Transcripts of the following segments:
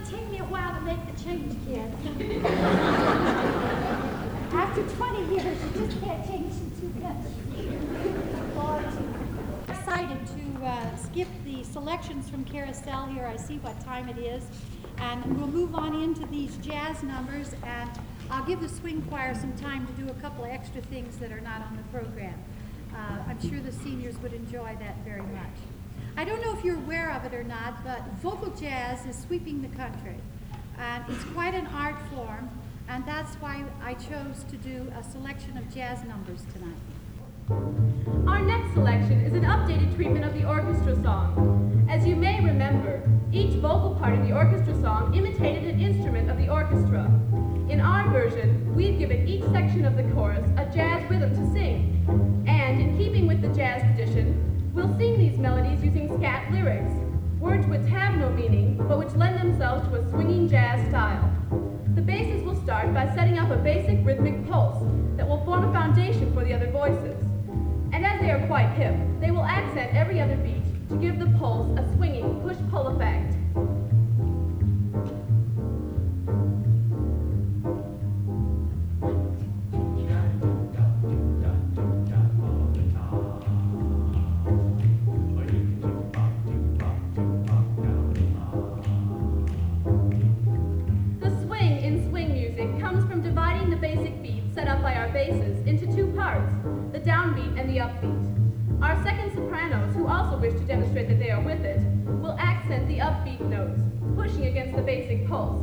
take me a while to make the change, kid. After 20 years, you just can't change in 2 minutes. Excited to skip the selections from Carousel here. I see what time it is. And we'll move on into these jazz numbers, and I'll give the swing choir some time to do a couple of extra things that are not on the program. I'm sure the seniors would enjoy that very much. I don't know if you're aware of it or not, but vocal jazz is sweeping the country. And it's quite an art form, and that's why I chose to do a selection of jazz numbers tonight. Our next selection is an updated treatment of the orchestra song. As you may remember, each vocal part in the orchestra song imitated an instrument of the orchestra. In our version, we've given each section of the chorus a jazz rhythm to sing. And in keeping with the jazz tradition, we'll sing these melodies using scat lyrics, words which have no meaning, but which lend themselves to a swinging jazz style. The basses will start by setting up a basic rhythmic pulse that will form a foundation for the other voices. And as they are quite hip, they will accent every other beat to give the pulse a swinging push-pull effect. The swing in swing music comes from dividing the basic beats set up by our basses into 2 parts, the downbeat and the upbeat. Our second sopranos, who also wish to demonstrate that they are with it, will accent the upbeat notes, pushing against the basic pulse.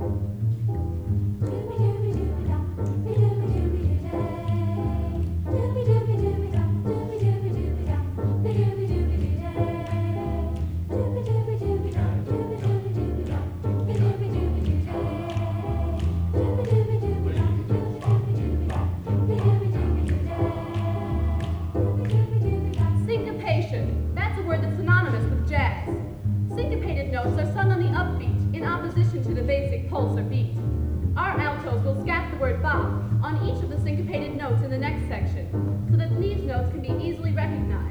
That's a word that's synonymous with jazz. Syncopated notes are sung on the upbeat in opposition to the basic pulse or beat. Our altos will scat the word bop on each of the syncopated notes in the next section, so that these notes can be easily recognized.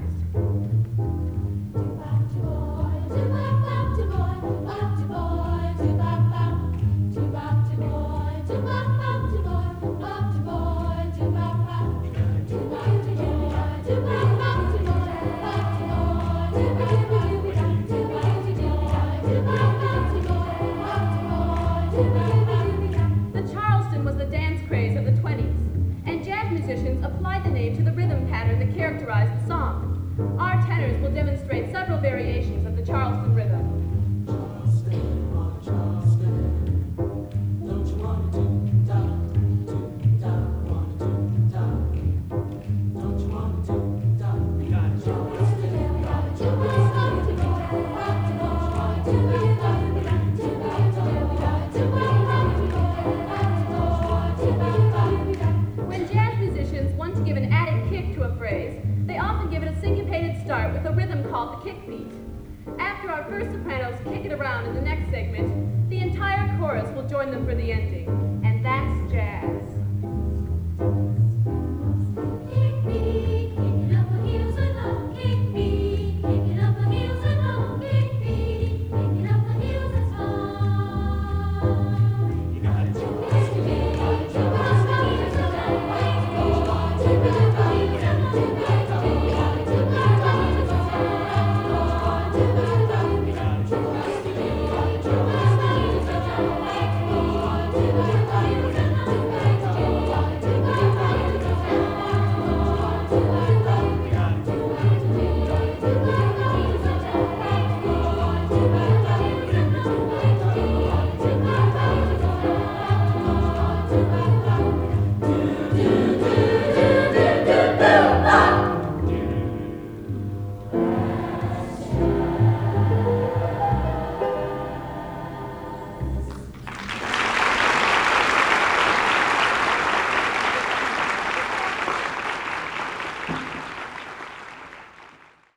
The Charleston was the dance craze of the 20s, and jazz musicians applied the name to the rhythm pattern that characterized the song. Our tenors will demonstrate several variations of the Charleston rhythm. They often give it a syncopated start with a rhythm called the kick beat. After our first sopranos kick it around in the next segment, the entire chorus will join them for the ending.